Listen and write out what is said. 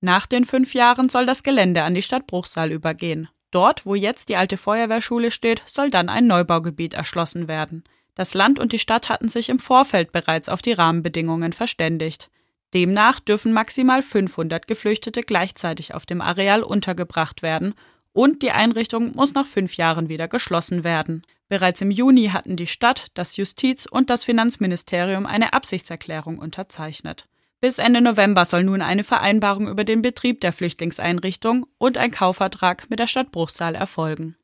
Nach den 5 Jahren soll das Gelände an die Stadt Bruchsal übergehen. Dort, wo jetzt die alte Feuerwehrschule steht, soll dann ein Neubaugebiet erschlossen werden. Das Land und die Stadt hatten sich im Vorfeld bereits auf die Rahmenbedingungen verständigt. Demnach dürfen maximal 500 Geflüchtete gleichzeitig auf dem Areal untergebracht werden und die Einrichtung muss nach 5 Jahren wieder geschlossen werden. Bereits im Juni hatten die Stadt, das Justiz- und das Finanzministerium eine Absichtserklärung unterzeichnet. Bis Ende November soll nun eine Vereinbarung über den Betrieb der Flüchtlingseinrichtung und ein Kaufvertrag mit der Stadt Bruchsal erfolgen.